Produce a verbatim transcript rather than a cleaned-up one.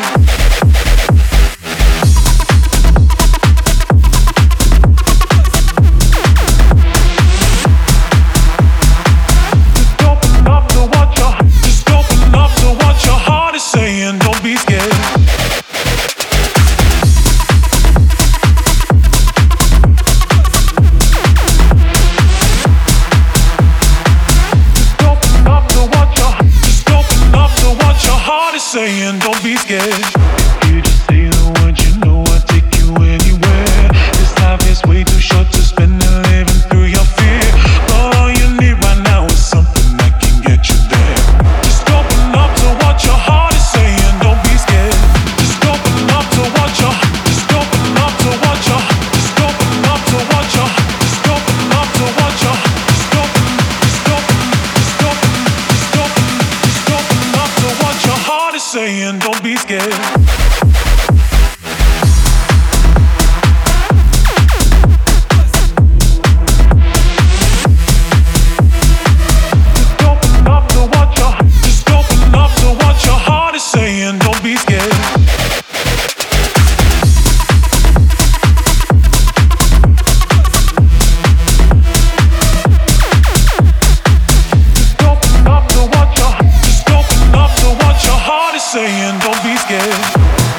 Saying don't be scared. You just say the word, you know I'll take you anywhere. This life is way too short to spend it living through your fear. All you need right now is something that can get you there. Just open up to what your heart is saying. Don't be scared. Just open up to what your, just open up to what your, just open up to what your, just open up to what your, just open, just open, just open, just open, just open up to what your heart is saying. Don't be scared. Saying don't be scared. Just open up to what your, just open up to what your heart is saying. Don't be scared.